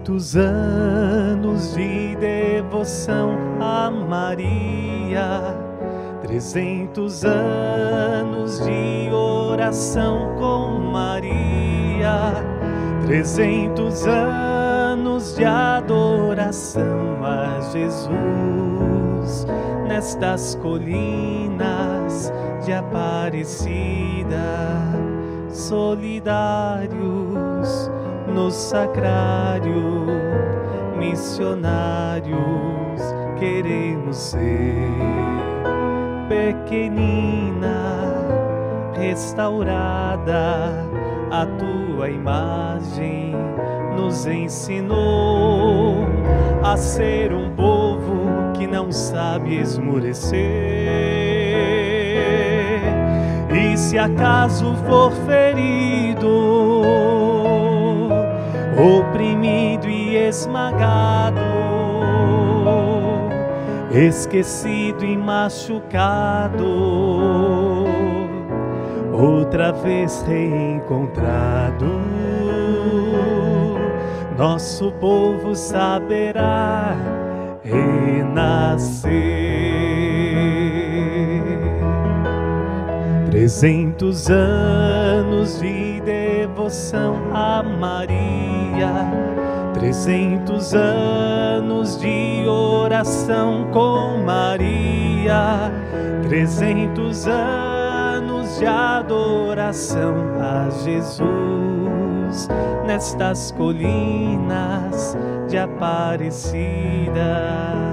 300 anos de devoção a Maria, 300 anos de oração com Maria, 300 anos de adoração a Jesus nestas colinas de Aparecida, solidários no sacrário, missionários queremos ser. Pequenina, restaurada, a tua imagem nos ensinou a ser um povo que não sabe esmorecer. E se acaso for ferido, oprimido e esmagado, esquecido e machucado, outra vez reencontrado, nosso povo saberá renascer. 300 anos de devoção a Maria, 300 anos de oração com Maria, 300 anos de adoração a Jesus nestas colinas de Aparecida.